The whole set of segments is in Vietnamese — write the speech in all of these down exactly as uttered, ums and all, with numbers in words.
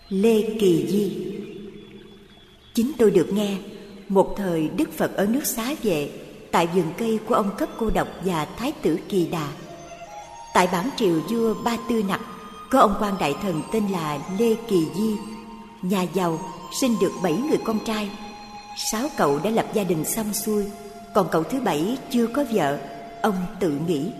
Lê Kỳ Di. Chính tôi được nghe, một thời Đức Phật ở nước Xá Vệ, tại vườn cây của ông Cấp Cô Độc và Thái tử Kỳ Đà. Tại bản triều vua Ba Tư Nặc, có ông quan đại thần tên là Lê Kỳ Di, nhà giàu, sinh được bảy người con trai. Sáu cậu đã lập gia đình xong xuôi, còn cậu thứ bảy chưa có vợ. Ông tự nghĩ: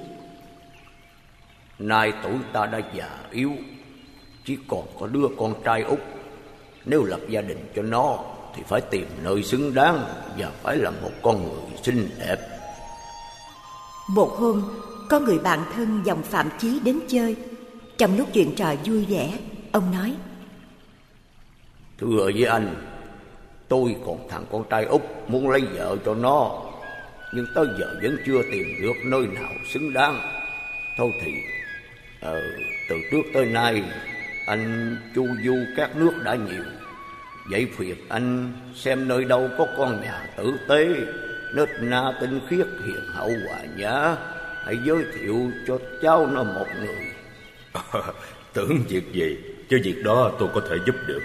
nay tuổi ta đã già yếu, chỉ còn có đứa con trai út. Nếu lập gia đình cho nó thì phải tìm nơi xứng đáng và phải là một con người xinh đẹp. Một hôm, có người bạn thân dòng Phạm Chí đến chơi. Trong lúc chuyện trò vui vẻ, ông nói: thưa với anh, tôi còn thằng con trai út muốn lấy vợ cho nó, nhưng tới giờ vẫn chưa tìm được nơi nào xứng đáng. Thôi thì ờ, từ trước tới nay anh chu du các nước đã nhiều, vậy phiền anh xem nơi đâu có con nhà tử tế, nết na tinh khiết, hiền hậu hòa nhã, hãy giới thiệu cho cháu nó một người. À, tưởng việc gì, chứ việc đó tôi có thể giúp được.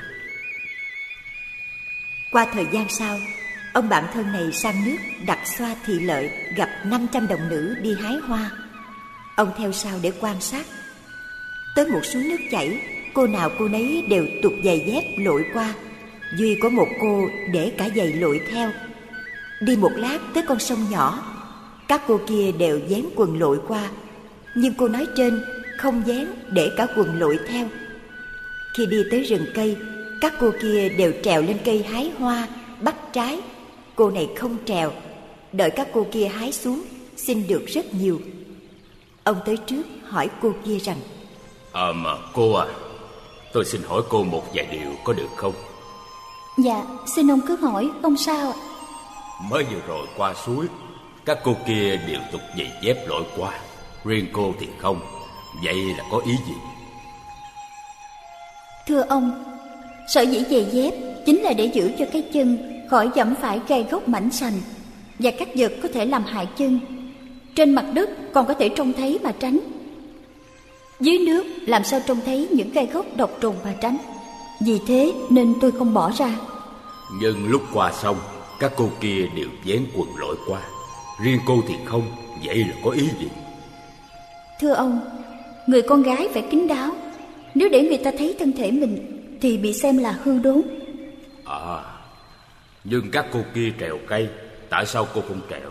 Qua thời gian sau, ông bạn thân này sang nước đặt xoa thị lợi, gặp năm trăm đồng nữ đi hái hoa. Ông theo sau để quan sát. Tới một suối nước chảy, cô nào cô nấy đều tuột giày dép lội qua, duy có một cô để cả giày lội theo. Đi một lát tới con sông nhỏ, các cô kia đều vén quần lội qua, nhưng cô nói trên không vén để cả quần lội theo. Khi đi tới rừng cây, các cô kia đều trèo lên cây hái hoa, bắt trái. Cô này không trèo, đợi các cô kia hái xuống, xin được rất nhiều. Ông tới trước hỏi cô kia rằng: À mà cô à, tôi xin hỏi cô một vài điều có được không? Dạ, xin ông cứ hỏi, không sao ạ. Mới vừa rồi qua suối, các cô kia đều tục giày dép lội qua, riêng cô thì không. Vậy là có ý gì? Thưa ông, sở dĩ giày dép chính là để giữ cho cái chân khỏi dẫm phải gai gốc mảnh sành và các vật có thể làm hại chân. Trên mặt đất còn có thể trông thấy mà tránh, dưới nước làm sao trông thấy những gai gốc độc trùng mà tránh. Vì thế nên tôi không bỏ ra. Nhưng lúc qua sông, các cô kia đều vén quần lội qua, riêng cô thì không. Vậy là có ý gì? Thưa ông, người con gái phải kín đáo. Nếu để người ta thấy thân thể mình thì bị xem là hư đốn. À, nhưng các cô kia trèo cây, tại sao cô không trèo?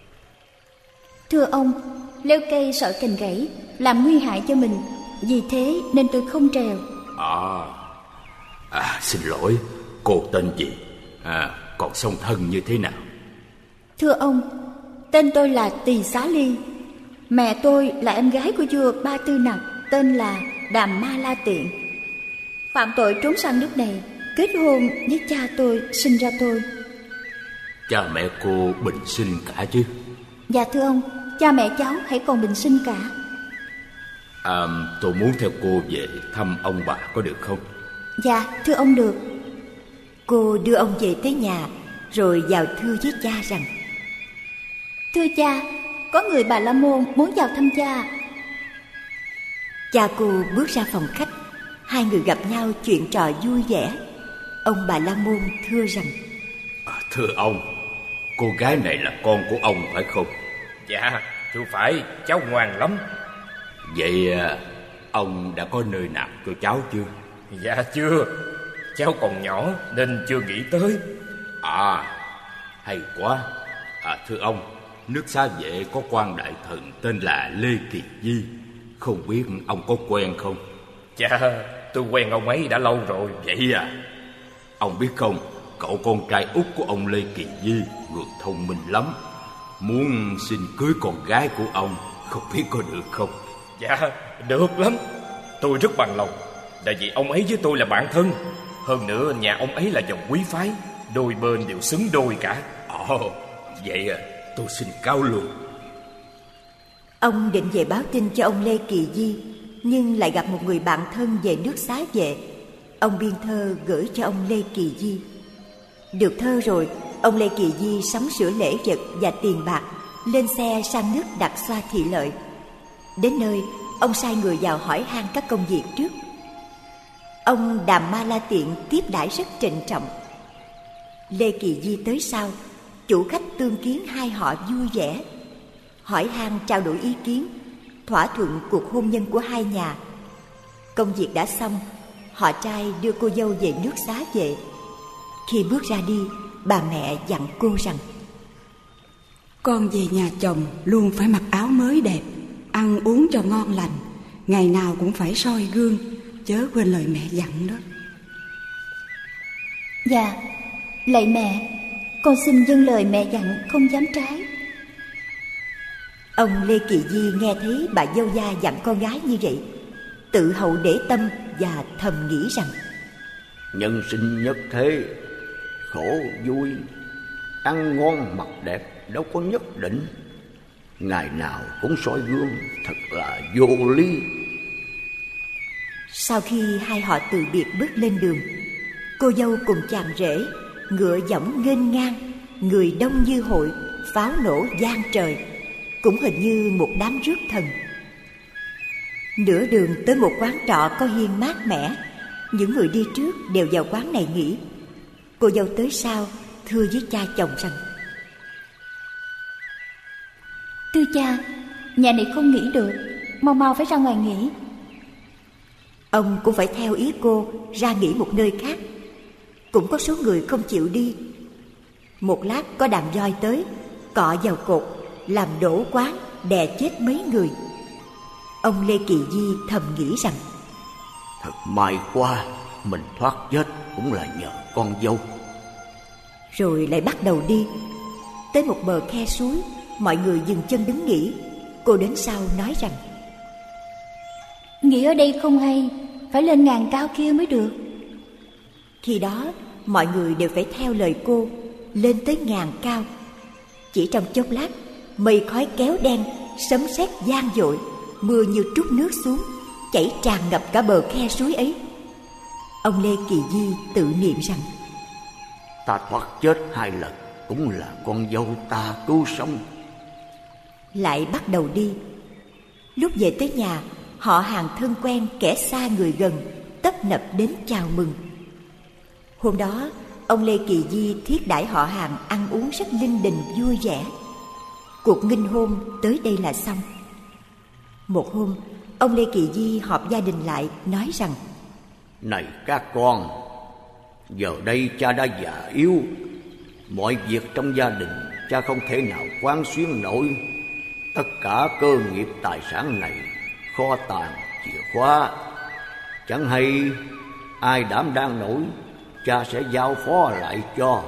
Thưa ông, leo cây sợ cành gãy, làm nguy hại cho mình. Vì thế nên tôi không trèo. À, à xin lỗi, cô tên gì? À, còn song thân như thế nào? Thưa ông, tên tôi là Tỳ Xá Ly. Mẹ tôi là em gái của vua Ba Tư Nặc, tên là Đàm Ma La Tiện. Phạm tội trốn sang nước này, kết hôn với cha tôi, sinh ra tôi. Cha mẹ cô bình sinh cả chứ? Dạ thưa ông, cha mẹ cháu hãy còn bình sinh cả. À, tôi muốn theo cô về thăm ông bà có được không? Dạ thưa ông được. Cô đưa ông về tới nhà, rồi vào thưa với cha rằng: Thưa cha, có người Bà La Môn muốn vào thăm cha. Cha cô bước ra phòng khách. Hai người gặp nhau chuyện trò vui vẻ. Ông Bà La Môn thưa rằng: À, thưa ông, cô gái này là con của ông phải không? Dạ thưa phải, cháu ngoan lắm. Vậy ông đã có nơi nào cho cháu chưa? Dạ chưa, cháu còn nhỏ nên chưa nghĩ tới. À, hay quá. À, thưa ông, nước Xá Vệ có quan đại thần tên là Lê Kỳ Di, không biết ông có quen không? Dạ, tôi quen ông ấy đã lâu rồi. Vậy à? Ông biết không, cậu con trai út của ông Lê Kỳ Di người thông minh lắm, muốn xin cưới con gái của ông, không biết có được không? Dạ, được lắm. Tôi rất bằng lòng, tại vì ông ấy với tôi là bạn thân. Hơn nữa nhà ông ấy là dòng quý phái, đôi bên đều xứng đôi cả. Ồ, vậy à, tôi xin cáo luôn. Ông định về báo tin cho ông Lê Kỳ Di, nhưng lại gặp một người bạn thân về nước Xá Vệ. Ông biên thơ gửi cho ông Lê Kỳ Di. Được thơ rồi, ông Lê Kỳ Di sắm sửa lễ vật và tiền bạc, lên xe sang nước đặt xoa thị lợi. Đến nơi, ông sai người vào hỏi han các công việc trước. Ông Đàm Ma La Tiện tiếp đãi rất trịnh trọng. Lê Kỳ Di tới sau, chủ khách tương kiến hai họ vui vẻ, hỏi han trao đổi ý kiến, thỏa thuận cuộc hôn nhân của hai nhà. Công việc đã xong, họ trai đưa cô dâu về nước xá về. Khi bước ra đi, bà mẹ dặn cô rằng: con về nhà chồng luôn phải mặc áo mới đẹp, ăn uống cho ngon lành, ngày nào cũng phải soi gương, chớ quên lời mẹ dặn đó. Dạ, lạy mẹ, con xin dâng lời mẹ dặn, không dám trái. Ông Lê Kỳ Di nghe thấy bà dâu gia dặn con gái như vậy, tự hậu để tâm và thầm nghĩ rằng: nhân sinh nhất thế, khổ vui, ăn ngon mặc đẹp đâu có nhất định. Ngày nào cũng soi gương, thật là vô lý. Sau khi hai họ từ biệt bước lên đường, cô dâu cùng chàng rể ngựa dõng nghênh ngang, người đông như hội, pháo nổ vang trời, cũng hình như một đám rước thần. Nửa đường tới một quán trọ có hiên mát mẻ, những người đi trước đều vào quán này nghỉ. Cô dâu tới sau thưa với cha chồng rằng: Thưa cha, nhà này không nghỉ được, mau mau phải ra ngoài nghỉ. Ông cũng phải theo ý cô ra nghỉ một nơi khác. Cũng có số người không chịu đi. Một lát có đàn voi tới, cọ vào cột, làm đổ quán, đè chết mấy người. Ông Lê Kỳ Di thầm nghĩ rằng: thật may quá, mình thoát chết cũng là nhờ con dâu. Rồi lại bắt đầu đi. Tới một bờ khe suối, mọi người dừng chân đứng nghỉ. Cô đến sau nói rằng: nghỉ ở đây không hay, phải lên ngàn cao kia mới được. Khi đó mọi người đều phải theo lời cô, lên tới ngàn cao. Chỉ trong chốc lát, mây khói kéo đen, sấm sét vang dội, mưa như trút nước xuống, chảy tràn ngập cả bờ khe suối ấy. Ông Lê Kỳ Di tự niệm rằng: ta thoát chết hai lần cũng là con dâu ta cứu sống. Lại bắt đầu đi. Lúc về tới nhà, họ hàng thân quen kẻ xa người gần tấp nập đến chào mừng. Hôm đó, ông Lê Kỳ Di thiết đãi họ hàng ăn uống rất linh đình vui vẻ. Cuộc nghinh hôn tới đây là xong. Một hôm, ông Lê Kỳ Di họp gia đình lại nói rằng: này các con, giờ đây cha đã già yếu, mọi việc trong gia đình cha không thể nào quán xuyến nổi. Tất cả cơ nghiệp tài sản này, kho tàng, chìa khóa, chẳng hay ai đảm đang nổi, cha sẽ giao phó lại cho.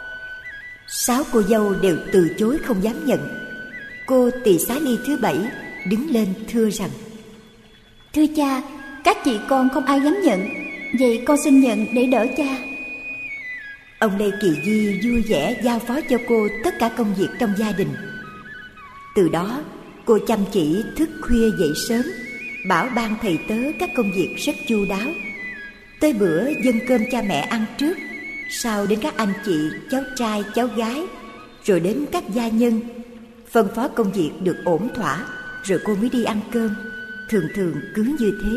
Sáu cô dâu đều từ chối không dám nhận. Cô Tỳ Xá Ly thứ bảy đứng lên thưa rằng: thưa cha, các chị con không ai dám nhận, vậy con xin nhận để đỡ cha. Ông Lê Kỳ Di vui vẻ giao phó cho cô tất cả công việc trong gia đình. Từ đó cô chăm chỉ thức khuya dậy sớm, bảo ban thầy tớ các công việc rất chu đáo. Tới bữa dâng cơm cha mẹ ăn trước, sau đến các anh chị, cháu trai, cháu gái, rồi đến các gia nhân. Phân phó công việc được ổn thỏa, rồi cô mới đi ăn cơm. Thường thường cứ như thế.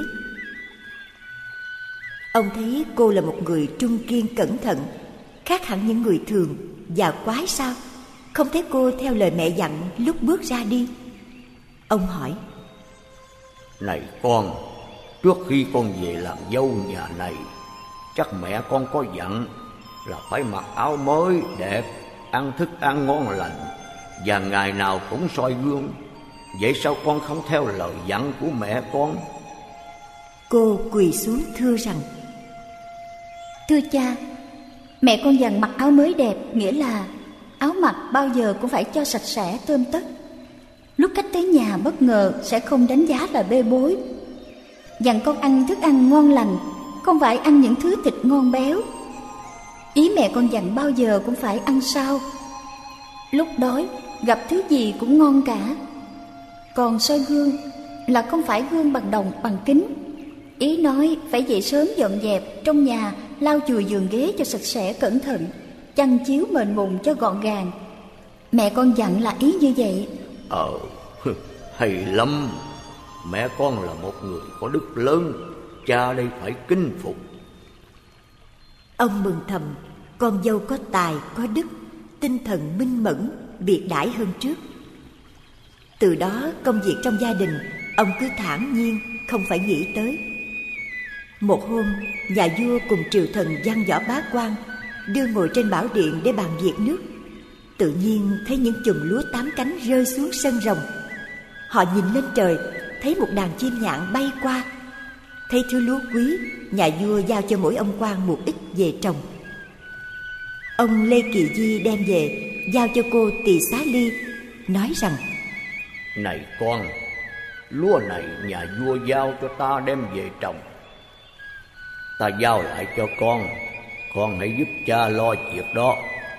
Ông thấy cô là một người trung kiên cẩn thận, khác hẳn những người thường. Và quái sao không thấy cô theo lời mẹ dặn lúc bước ra đi. Ông hỏi: này con, trước khi con về làm dâu nhà này, chắc mẹ con có dặn là phải mặc áo mới đẹp, ăn thức ăn ngon lành, và ngày nào cũng soi gương. Vậy sao con không theo lời dặn của mẹ con? Cô quỳ xuống thưa rằng: thưa cha, mẹ con dặn mặc áo mới đẹp, nghĩa là áo mặc bao giờ cũng phải cho sạch sẽ tươm tất. Lúc khách tới nhà bất ngờ sẽ không đánh giá là bê bối. Dặn con ăn thức ăn ngon lành, không phải ăn những thứ thịt ngon béo. Ý mẹ con dặn bao giờ cũng phải ăn sao. Lúc đói gặp thứ gì cũng ngon cả. Còn soi gương là không phải gương bằng đồng bằng kính. Ý nói phải dậy sớm dọn dẹp trong nhà, lau chùi giường ghế cho sạch sẽ cẩn thận, chăn chiếu mền mùng cho gọn gàng. Mẹ con dặn là ý như vậy. Ờ, hay lắm. Mẹ con là một người có đức lớn, cha đây phải kính phục. Ông mừng thầm, con dâu có tài, có đức, tinh thần minh mẫn, biệt đãi hơn trước. Từ đó công việc trong gia đình ông cứ thản nhiên, không phải nghĩ tới. Một hôm, nhà vua cùng triều thần văn võ bá quan đưa ngồi trên bảo điện để bàn việc nước. Tự nhiên thấy những chùm lúa tám cánh rơi xuống sân rồng. Họ nhìn lên trời, thấy một đàn chim nhạn bay qua. Thấy thứ lúa quý, nhà vua giao cho mỗi ông quan một ít về trồng. Ông Lê Kỳ Di đem về, giao cho cô Tỳ Xá Ly, nói rằng: Này con, lúa này nhà vua giao cho ta đem về trồng. Ta giao lại cho con, con hãy giúp cha lo việc đó.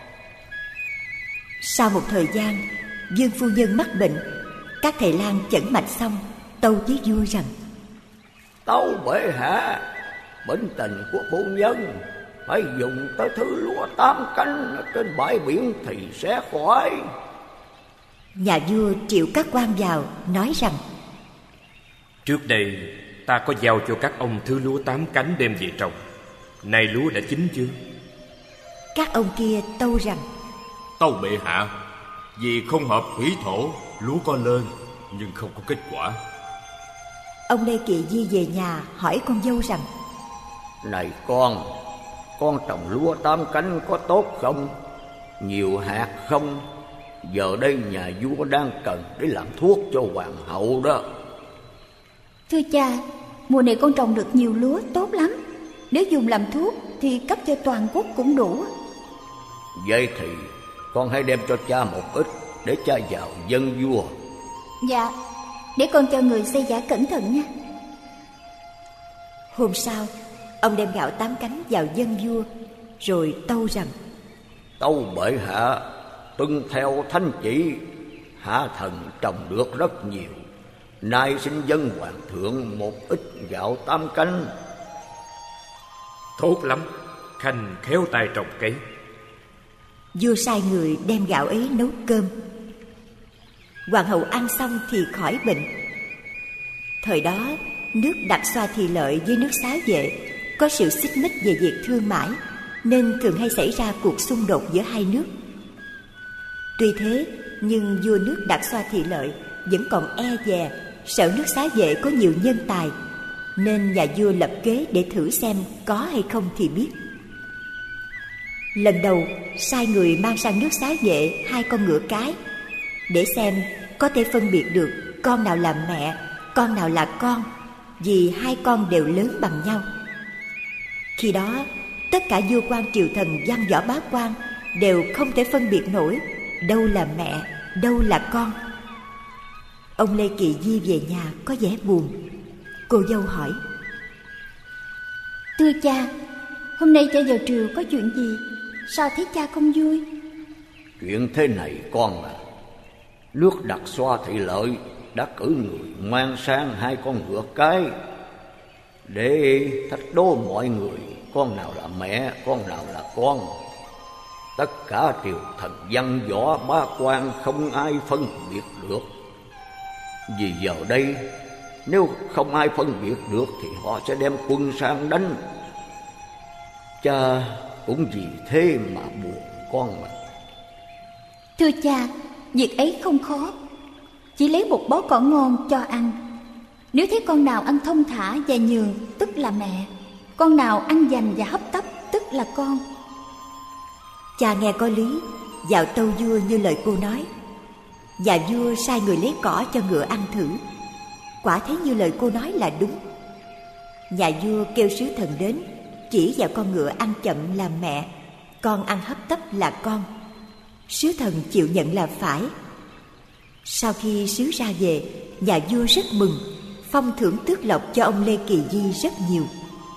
Sau một thời gian, Dương phu nhân mắc bệnh. Các thầy lang chẩn mạch xong, tâu với vua rằng: Tâu bệ hạ, bệnh tình của phu nhân phải dùng tới thứ lúa tám cánh ở trên bãi biển thì sẽ khỏi. Nhà vua triệu các quan vào, nói rằng: Trước đây ta có giao cho các ông thứ lúa tám cánh đem về trồng. Nay lúa đã chín chưa? Các ông kia tâu rằng: Tâu bệ hạ, vì không hợp thủy thổ, lúa có lên nhưng không có kết quả. Ông Lê Kỳ Di về nhà hỏi con dâu rằng: Này con, con trồng lúa tám cánh có tốt không? Nhiều hạt không? Giờ đây nhà vua đang cần để làm thuốc cho hoàng hậu đó. Thưa cha, mùa này con trồng được nhiều lúa tốt lắm. Nếu dùng làm thuốc thì cấp cho toàn quốc cũng đủ. Vậy thì con hãy đem cho cha một ít để cha vào dâng vua. Dạ, để con cho người xây giả cẩn thận nha. Hôm sau, ông đem gạo tám cánh vào dâng vua, rồi tâu rằng: Tâu bệ hạ, tuân theo thánh chỉ, hạ thần trồng được rất nhiều. Nay xin dâng hoàng thượng một ít gạo tám cánh. Tốt lắm, Khanh khéo tay trồng cây. Vua sai người đem gạo ấy nấu cơm. Hoàng hậu ăn xong thì khỏi bệnh. Thời đó, nước Đặc Xoa Thị Lợi với nước Xá Vệ có sự xích mích về việc thương mại, nên thường hay xảy ra cuộc xung đột giữa hai nước. Tuy thế, nhưng vua nước Đặc Xoa Thị Lợi vẫn còn e dè, sợ nước Xá Vệ có nhiều nhân tài, nên nhà vua lập kế để thử xem có hay không thì biết. Lần đầu, sai người mang sang nước Xá Vệ hai con ngựa cái, để xem có thể phân biệt được con nào là mẹ, con nào là con, vì hai con đều lớn bằng nhau. Khi đó, tất cả vua quan triều thần văn võ bá quan đều không thể phân biệt nổi đâu là mẹ, đâu là con. Ông Lê Kỳ Di về nhà có vẻ buồn. Cô dâu hỏi: Thưa cha, hôm nay cha vào triều có chuyện gì? Sao thấy cha không vui? Chuyện thế này con à, nước Đặc Xoa Thị Lợi đã cử người mang sang hai con ngựa cái để thách đố mọi người con nào là mẹ, con nào là con. Tất cả triều thần văn võ bá quan không ai phân biệt được. Vì giờ đây, nếu không ai phân biệt được thì họ sẽ đem quân sang đánh. Cha cũng vì thế mà buồn con mà. Thưa cha, việc ấy không khó. Chỉ lấy một bó cỏ ngon cho ăn. Nếu thấy con nào ăn thông thả và nhường, tức là mẹ. Con nào ăn dành và hấp tấp, tức là con. Cha nghe có lý, vào tâu vua như lời cô nói. Và vua sai người lấy cỏ cho ngựa ăn thử. Quả thấy như lời cô nói là đúng. Nhà vua kêu sứ thần đến, chỉ vào con ngựa ăn chậm là mẹ, con ăn hấp tấp là con. Sứ thần chịu nhận là phải. Sau khi sứ ra về, nhà vua rất mừng, phong thưởng tước lộc cho ông Lê Kỳ Di rất nhiều.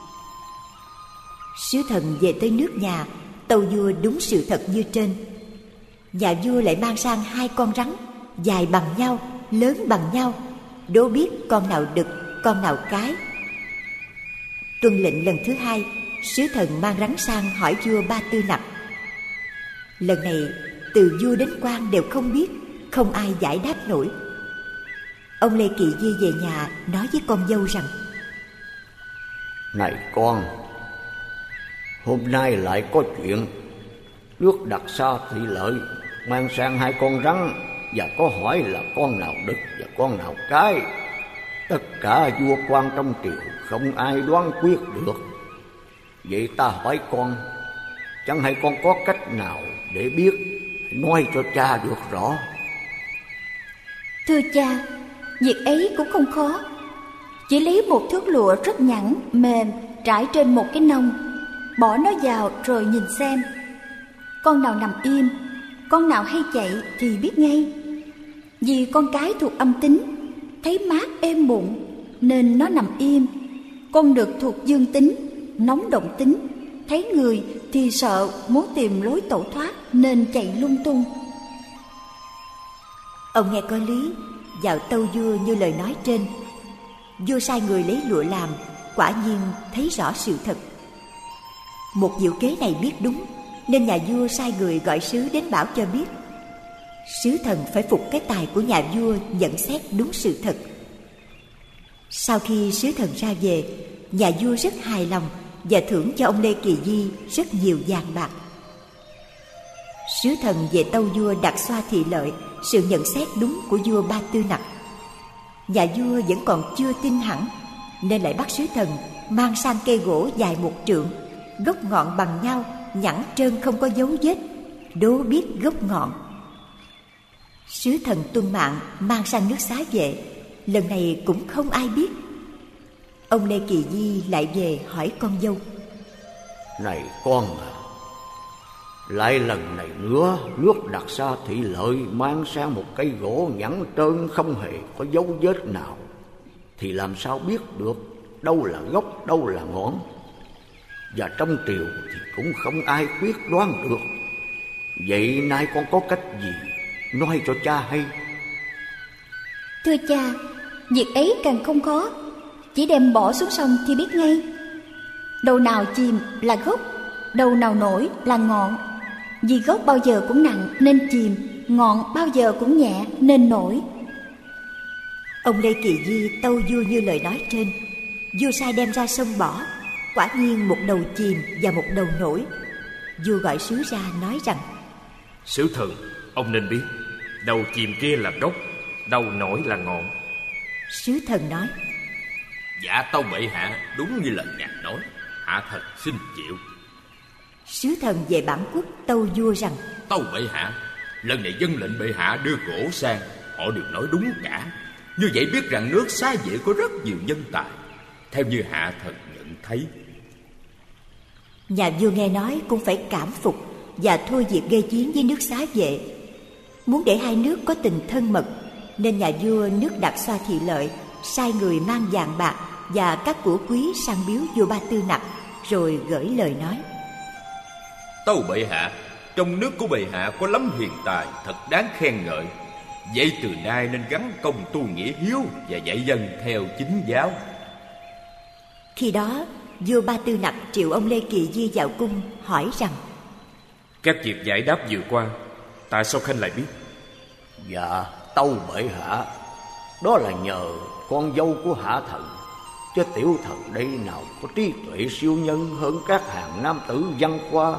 Sứ thần về tới nước nhà, tâu vua đúng sự thật như trên. Nhà vua lại mang sang hai con rắn, dài bằng nhau, lớn bằng nhau, đố biết con nào đực, con nào cái. Tuân lệnh lần thứ hai, sứ thần mang rắn sang hỏi vua Ba Tư Nặc. Lần này, từ vua đến quan đều không biết, không ai giải đáp nổi. Ông Lê Kỳ Di về nhà nói với con dâu rằng: Này con, Hôm nay lại có chuyện. Nước Đặc Sa Thị Lợi mang sang hai con rắn, và có hỏi là con nào đực và con nào cái. Tất cả vua quan trong triều không ai đoán quyết được. Vậy ta hỏi con, chẳng hay con có cách nào để biết, nói cho cha được rõ. Thưa cha, việc ấy cũng không khó. Chỉ lấy một thước lụa rất nhẵn, mềm, trải trên một cái nông, bỏ nó vào rồi nhìn xem. Con nào nằm im, con nào hay chạy thì biết ngay. Vì con cái thuộc âm tính, thấy mát êm bụng nên nó nằm im. Con đực thuộc dương tính, nóng động tính, thấy người thì sợ, muốn tìm lối tẩu thoát nên chạy lung tung. Ông nghe có lý, vào tâu vua như lời nói trên. Vua sai người lấy lụa làm, quả nhiên thấy rõ sự thật. Một diệu kế này biết đúng, nên nhà vua sai người gọi sứ đến bảo cho biết. Sứ thần phải phục cái tài của nhà vua nhận xét đúng sự thật. Sau khi sứ thần ra về, nhà vua rất hài lòng và thưởng cho ông Lê Kỳ Di rất nhiều vàng bạc. Sứ thần về tâu vua Đạt Xoa Thị Lợi sự nhận xét đúng của vua Ba Tư Nặc. Nhà vua vẫn còn chưa tin hẳn, nên lại bắt sứ thần mang sang cây gỗ dài một trượng, gốc ngọn bằng nhau, nhẵn trơn không có dấu vết, đố biết gốc ngọn. Sứ thần tuân mạng mang sang nước Xá Vệ, lần này cũng không ai biết. Ông Lê Kỳ Di lại về hỏi con dâu: Này con à, lại lần này nữa nước Đặc Sa Thị Lợi mang sang một cây gỗ nhẵn trơn không hề có dấu vết nào, thì làm sao biết được đâu là gốc đâu là ngọn? Và trong triều thì cũng không ai quyết đoán được. Vậy nay con có cách gì nói cho cha hay? Thưa cha, việc ấy càng không khó, chỉ đem bỏ xuống sông thì biết ngay. Đầu nào chìm là gốc, đầu nào nổi là ngọn. Vì gốc bao giờ cũng nặng nên chìm, ngọn bao giờ cũng nhẹ nên nổi. Ông Lê Kỳ Di tâu vua như lời nói trên. Vua sai đem ra sông bỏ, quả nhiên một đầu chìm và một đầu nổi. Vua gọi sứ ra nói rằng: Sứ thần, ông nên biết, đầu chìm kia là gốc, đầu nổi là ngọn. Sứ thần nói: Dạ tâu bệ hạ, đúng như lời ngài nói, hạ thần xin chịu. Sứ thần về bản quốc tâu vua rằng: Tâu bệ hạ, lần này dân lệnh bệ hạ đưa gỗ sang, họ đều nói đúng cả. Như vậy biết rằng nước Xá Vệ có rất nhiều nhân tài, theo như hạ thần nhận thấy. Nhà vua nghe nói cũng phải cảm phục và thôi việc gây chiến với nước Xá Vệ. Muốn để hai nước có tình thân mật, nên nhà vua nước Đạt Xoa Thị Lợi sai người mang vàng bạc và các của quý sang biếu vua Ba Tư Nặc, rồi gửi lời nói: Tâu bệ hạ, trong nước của bệ hạ có lắm hiền tài, thật đáng khen ngợi. Vậy từ nay nên gắn công tu nghĩa hiếu và dạy dân theo chính giáo. Khi đó vua Ba Tư Nặc triệu ông Lê Kỳ Di vào cung, hỏi rằng: Các việc giải đáp vừa qua, tại sao khanh lại biết? Dạ tâu bệ hạ, đó là nhờ con dâu của hạ thần, chứ tiểu thần đây nào có trí tuệ siêu nhân hơn các hàng nam tử văn khoa.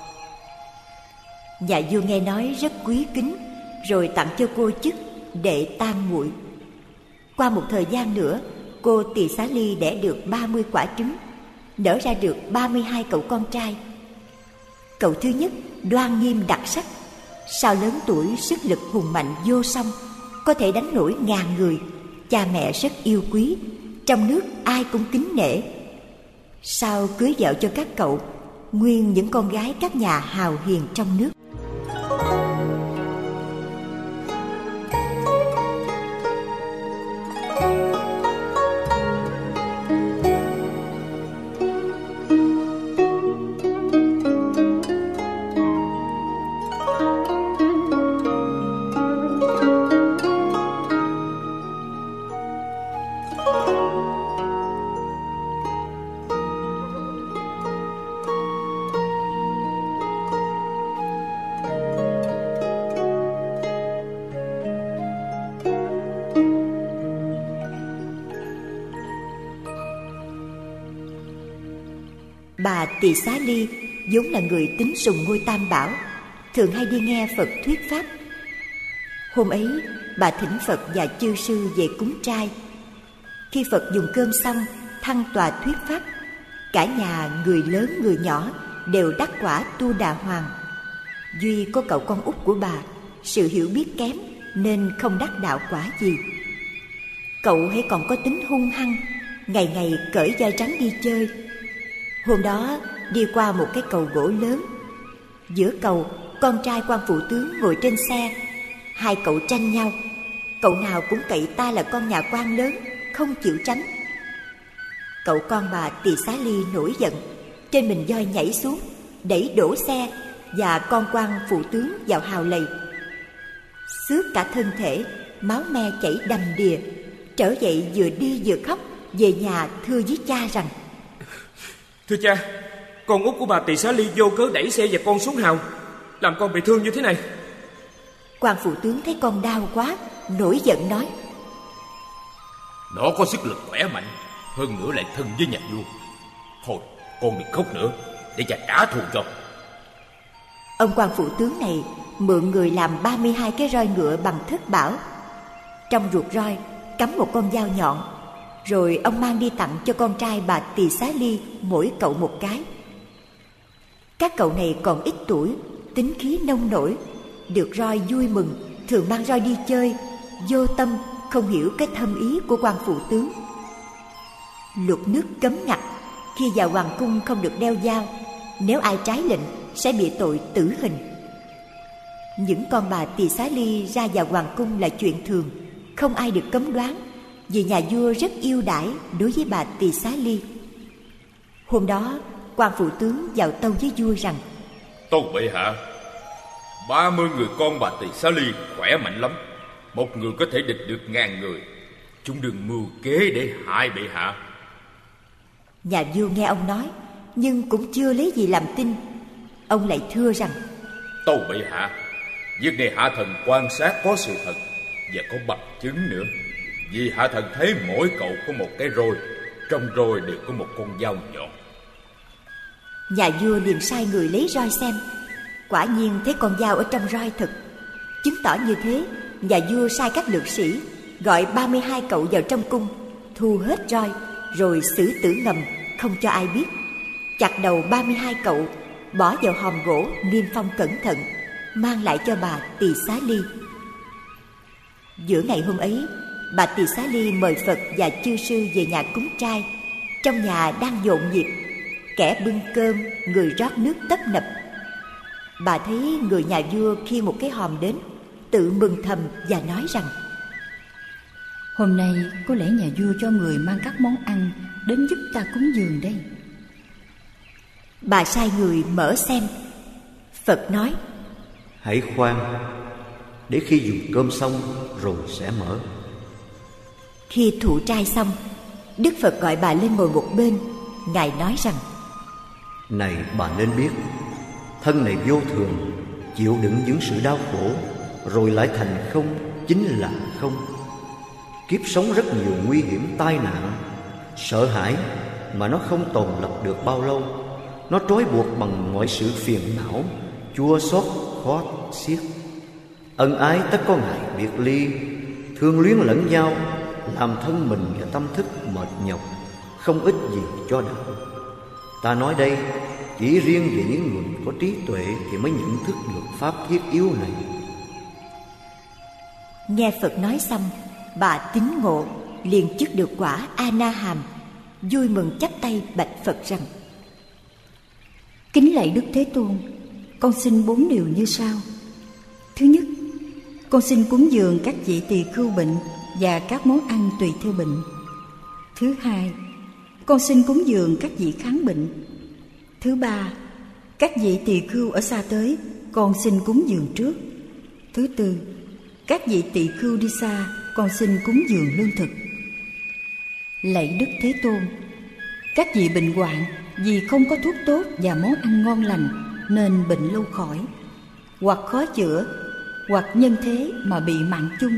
Nhà vua nghe nói rất quý kính, rồi tặng cho cô chức đệ tam muội. Qua một thời gian nữa, cô Tỳ Xá Ly đẻ được ba mươi quả trứng, nở ra được ba mươi hai cậu con trai. Cậu thứ nhất đoan nghiêm đặc sắc, sao lớn tuổi sức lực hùng mạnh vô song, có thể đánh nổi ngàn người. Cha mẹ rất yêu quý, trong nước ai cũng kính nể. Sau cưới vợ cho các cậu, nguyên những con gái các nhà hào hiền trong nước. Tỳ Xá Ly vốn là người tín sùng ngôi Tam Bảo, thường hay đi nghe Phật thuyết pháp. Hôm ấy bà thỉnh Phật và chư sư về cúng trai. Khi Phật dùng cơm xong thăng tòa thuyết pháp, cả nhà người lớn người nhỏ đều đắc quả Tu Đà Hoàng. Duy có cậu con út của bà sự hiểu biết kém nên không đắc đạo quả gì. Cậu hãy còn có tính hung hăng, ngày ngày cởi da trắng đi chơi. Hôm đó đi qua một cái cầu gỗ lớn. Giữa cầu, con trai quan phụ tướng ngồi trên xe. Hai cậu tranh nhau, cậu nào cũng cậy ta là con nhà quan lớn, không chịu tránh. Cậu con bà Tỳ Xá Ly nổi giận, trên mình voi nhảy xuống, đẩy đổ xe và con quan phụ tướng vào hào lầy. Xước cả thân thể, máu me chảy đầm đìa. Trở dậy vừa đi vừa khóc, về nhà thưa với cha rằng: Thưa cha, con út của bà Tỳ Xá Ly vô cớ đẩy xe và con xuống hào, làm con bị thương như thế này. Quan phụ tướng thấy con đau quá, nổi giận nói: Nó có sức lực khỏe mạnh, hơn nữa lại thân với nhà vua. Thôi con đừng khóc nữa, để cha trả thù cho. Ông quan phụ tướng này mượn người làm ba mươi hai cái roi ngựa bằng thất bảo. Trong ruột roi cắm một con dao nhọn. Rồi ông mang đi tặng cho con trai bà Tỳ Xá Ly mỗi cậu một cái. Các cậu này còn ít tuổi, tính khí nông nổi, được roi vui mừng, thường mang roi đi chơi, vô tâm không hiểu cái thâm ý của quan phụ tướng. Luật nước cấm ngặt, khi vào hoàng cung không được đeo dao, nếu ai trái lệnh sẽ bị tội tử hình. Những con bà Tỳ Xá Ly ra vào hoàng cung là chuyện thường, không ai được cấm đoán, vì nhà vua rất yêu đãi đối với bà Tỳ Xá Ly. Hôm đó quan phụ tướng vào tâu với vua rằng: Tâu bệ hạ, ba mươi người con bà Tỳ Xá Ly khỏe mạnh lắm, một người có thể địch được ngàn người. Chúng đừng mưu kế để hại bệ hạ. Nhà vua nghe ông nói, nhưng cũng chưa lấy gì làm tin. Ông lại thưa rằng: Tâu bệ hạ, việc này hạ thần quan sát có sự thật và có bằng chứng nữa. Vì hạ thần thấy mỗi cậu có một cái roi, trong roi đều có một con dao nhọn. Nhà vua liền sai người lấy roi xem. Quả nhiên thấy con dao ở trong roi thật. Chứng tỏ như thế, nhà vua sai các lược sĩ gọi ba mươi hai cậu vào trong cung, thu hết roi, rồi xử tử ngầm, không cho ai biết. Chặt đầu ba mươi hai cậu, bỏ vào hòm gỗ niêm phong cẩn thận, mang lại cho bà Tỳ Xá Ly. Giữa ngày hôm ấy, bà Tỳ Xá Ly mời Phật và chư sư về nhà cúng trai. Trong nhà đang nhộn nhịp, kẻ bưng cơm, người rót nước tấp nập. Bà thấy người nhà vua khi một cái hòm đến, tự mừng thầm và nói rằng: Hôm nay có lẽ nhà vua cho người mang các món ăn đến giúp ta cúng dường đây. Bà sai người mở xem. Phật nói: Hãy khoan, để khi dùng cơm xong rồi sẽ mở. Khi thụ trai xong, Đức Phật gọi bà lên ngồi một bên. Ngài nói rằng: Này bà nên biết, thân này vô thường, chịu đựng những sự đau khổ, rồi lại thành không, chính là không. Kiếp sống rất nhiều nguy hiểm tai nạn, sợ hãi mà nó không tồn lập được bao lâu. Nó trói buộc bằng mọi sự phiền não, chua xót khó xiết. Ân ái tất có ngày biệt ly, thương luyến lẫn nhau, làm thân mình và tâm thức mệt nhọc, không ích gì cho đạo. Ta nói đây chỉ riêng về những người có trí tuệ thì mới nhận thức được pháp thiết yếu này. Nghe Phật nói xong, bà tín ngộ, liền chứng được quả A Na Hàm, vui mừng chắp tay bạch Phật rằng: Kính lạy Đức Thế Tôn, con xin bốn điều như sau. Thứ nhất, con xin cúng dường các vị tỳ khưu bệnh và các món ăn tùy theo bệnh. Thứ hai, con xin cúng dường các vị kháng bệnh. Thứ ba, các vị tỳ khưu ở xa tới, con xin cúng dường trước. Thứ tư, các vị tỳ khưu đi xa, con xin cúng dường lương thực. Lạy Đức Thế Tôn, các vị bệnh hoạn vì không có thuốc tốt và món ăn ngon lành nên bệnh lâu khỏi, hoặc khó chữa, hoặc nhân thế mà bị mạng chung.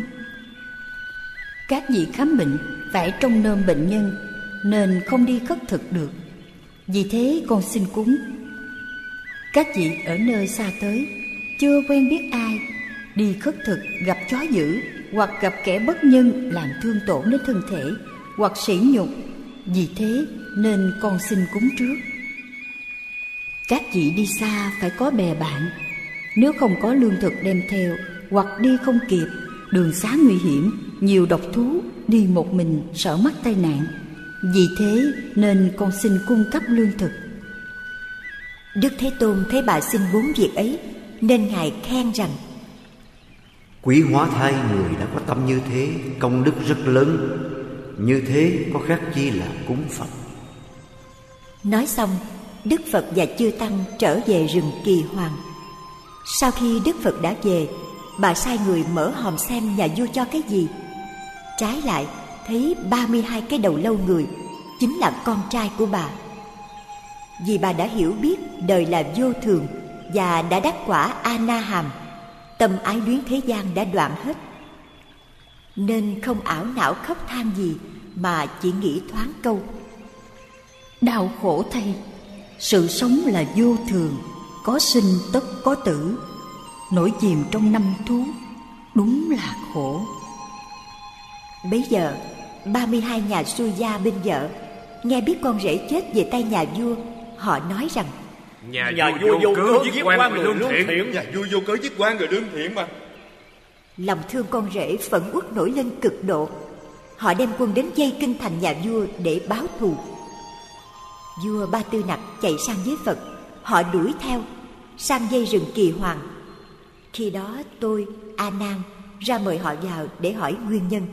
Các vị khám bệnh phải trông nom bệnh nhân nên không đi khất thực được. Vì thế con xin cúng. Các vị ở nơi xa tới, chưa quen biết ai, đi khất thực gặp chó dữ, hoặc gặp kẻ bất nhân làm thương tổn đến thân thể, hoặc sỉ nhục, vì thế nên con xin cúng trước. Các vị đi xa phải có bè bạn, nếu không có lương thực đem theo, hoặc đi không kịp, đường xá nguy hiểm, nhiều độc thú, đi một mình sợ mắc tai nạn, vì thế nên con xin cung cấp lương thực. Đức Thế Tôn thấy bà xin bốn việc ấy, nên Ngài khen rằng: Quý hóa thai người đã có tâm như thế, công đức rất lớn. Như thế có khác chi là cúng Phật. Nói xong, Đức Phật và chư Tăng trở về rừng Kỳ Hoàng. Sau khi Đức Phật đã về, bà sai người mở hòm xem nhà vua cho cái gì. Trái lại, thấy ba mươi hai cái đầu lâu người, chính là con trai của bà. Vì bà đã hiểu biết đời là vô thường và đã đắc quả A-na-hàm, tâm ái luyến thế gian đã đoạn hết, nên không ảo não khóc than gì, mà chỉ nghĩ thoáng câu: đau khổ thay, sự sống là vô thường, có sinh tất có tử, nổi chìm trong năm thú, đúng là khổ. Bấy giờ ba mươi hai nhà xuôi gia bên vợ nghe biết con rể chết về tay nhà vua, họ nói rằng: Nhà, nhà vua vô cớ giết quan người lương thiện. Nhà vua vô cớ giết quan người lương thiện mà. Lòng thương con rể phẫn uất nổi lên cực độ. Họ đem quân đến dây kinh thành nhà vua để báo thù. Vua Ba Tư Nặc chạy sang với Phật, họ đuổi theo sang dây rừng Kỳ Hoàng. Khi đó tôi, A Nan, ra mời họ vào để hỏi nguyên nhân.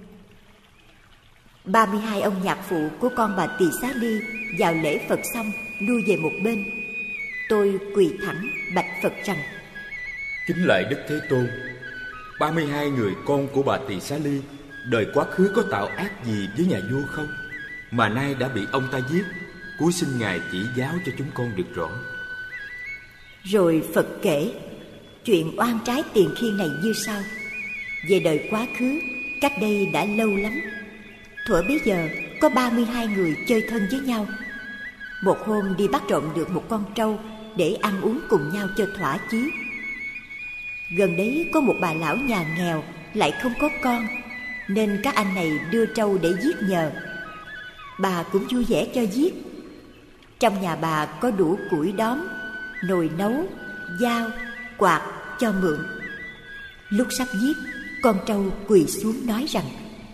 ba mươi hai ông nhạc phụ của con bà Tỳ Xá Ly vào lễ Phật xong lui về một bên. Tôi quỳ thẳng bạch Phật rằng: Kính lạy Đức Thế Tôn, ba mươi hai người con của bà Tỳ Xá Ly đời quá khứ có tạo ác gì với nhà vua không, mà nay đã bị ông ta giết? Cúi xin Ngài chỉ giáo cho chúng con được rõ. Rồi Phật kể chuyện oan trái tiền khiên này như sau. Về đời quá khứ, cách đây đã lâu lắm, thuở bấy giờ có ba mươi hai người chơi thân với nhau. Một hôm đi bắt trộm được một con trâu để ăn uống cùng nhau cho thỏa chí. Gần đấy có một bà lão nhà nghèo lại không có con, nên các anh này đưa trâu để giết nhờ. Bà cũng vui vẻ cho giết. Trong nhà bà có đủ củi đóm, nồi nấu, dao, quạt cho mượn. Lúc sắp giết, con trâu quỳ xuống nói rằng: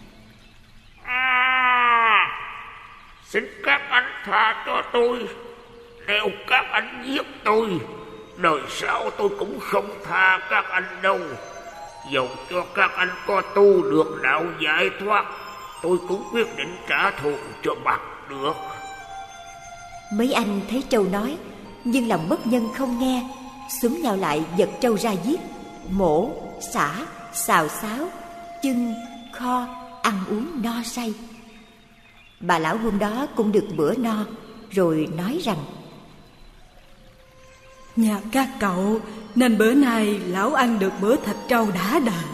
à, Xin các anh tha cho tôi. Nếu các anh giết tôi, đời sau tôi cũng không tha các anh đâu. Dầu cho các anh có tu được đạo giải thoát, tôi cũng quyết định trả thù cho bằng được. Mấy anh thấy trâu nói, nhưng lòng bất nhân không nghe, xúm nhau lại giật trâu ra giết, mổ, xả, xào xáo, chưng, kho, ăn uống no say. Bà lão hôm đó cũng được bữa no, rồi nói rằng: Nhà các cậu nên bữa nay lão ăn được bữa thịt trâu đã đời.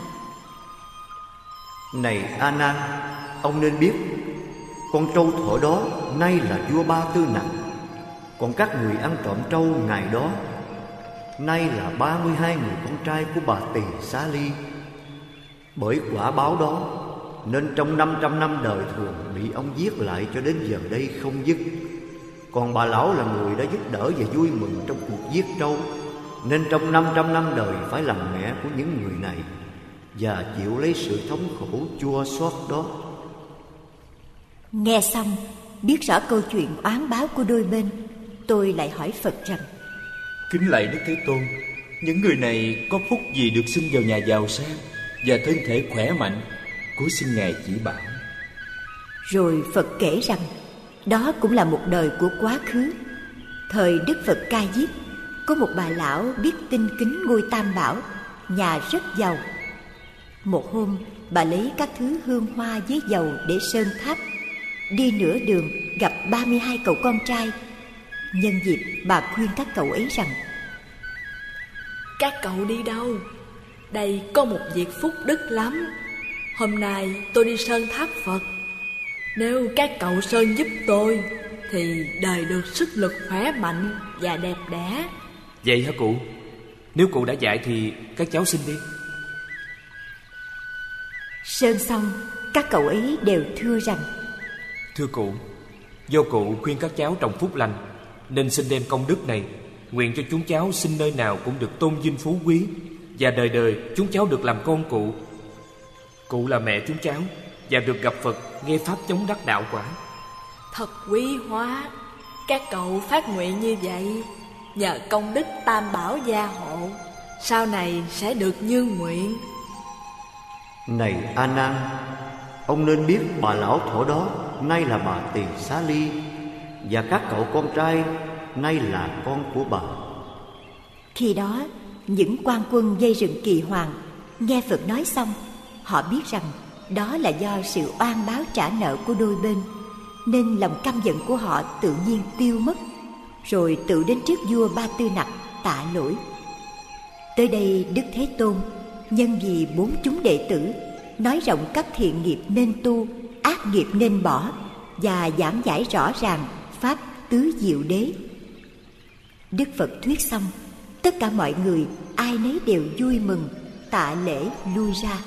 Này A Nan, ông nên biết, con trâu thuở đó nay là vua Ba Tư Nặc, còn các người ăn trộm trâu ngày đó nay là ba mươi hai người con trai của bà Tỳ Xá Ly. Bởi quả báo đó nên trong năm trăm năm đời thường bị ông giết lại cho đến giờ đây không dứt. Còn bà lão là người đã giúp đỡ và vui mừng trong cuộc giết trâu, nên trong năm trăm năm đời phải làm mẹ của những người này và chịu lấy sự thống khổ chua xót đó. Nghe xong, biết rõ câu chuyện oán báo của đôi bên, tôi lại hỏi Phật rằng: Kính lạy Đức Thế Tôn, những người này có phúc gì được sinh vào nhà giàu sang và thân thể khỏe mạnh? Cúi xin Ngài chỉ bảo. Rồi Phật kể rằng đó cũng là một đời của quá khứ. Thời Đức Phật Ca Diếp, có một bà lão biết tinh kính ngôi Tam Bảo, nhà rất giàu. Một hôm, bà lấy các thứ hương hoa với dầu để sơn tháp. Đi nửa đường gặp ba mươi hai cậu con trai. Nhân dịp, bà khuyên các cậu ấy rằng: Các cậu đi đâu? Đây có một việc phúc đức lắm. Hôm nay tôi đi sơn tháp Phật. Nếu các cậu sơn giúp tôi, thì đời được sức lực khỏe mạnh và đẹp đẽ. Vậy hả cụ? Nếu cụ đã dạy thì các cháu xin đi. Sơn xong, các cậu ấy đều thưa rằng: Thưa cụ, do cụ khuyên các cháu trồng phúc lành, nên xin đem công đức này nguyện cho chúng cháu sinh nơi nào cũng được tôn vinh phú quý, và đời đời chúng cháu được làm con cụ. Cụ là mẹ chúng cháu, và được gặp Phật nghe pháp chống đắc đạo quả. Thật quý hóa. Các cậu phát nguyện như vậy, nhờ công đức Tam Bảo gia hộ, sau này sẽ được như nguyện. Này A Nan, ông nên biết bà lão thổ đó nay là bà Tỳ Xá Ly, và các cậu con trai nay là con của bà. Khi đó, những quan quân dây rừng Kỳ Hoàng nghe Phật nói xong, họ biết rằng đó là do sự oan báo trả nợ của đôi bên, nên lòng căm giận của họ tự nhiên tiêu mất, rồi tự đến trước vua Ba Tư Nặc tạ lỗi. Tới đây Đức Thế Tôn nhân vì bốn chúng đệ tử nói rộng các thiện nghiệp nên tu, ác nghiệp nên bỏ, và giảng giải rõ ràng pháp tứ diệu đế. Đức Phật thuyết xong, tất cả mọi người ai nấy đều vui mừng, tạ lễ lui ra.